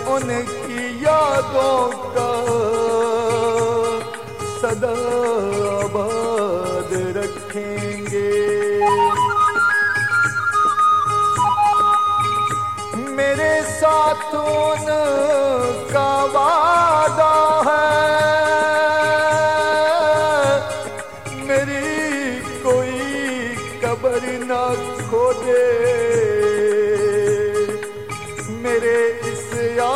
उनकी यादों का सदा आबाद रखेंगे। मेरे साथ उनका वादा है, मेरी कोई कब्र न खोदे।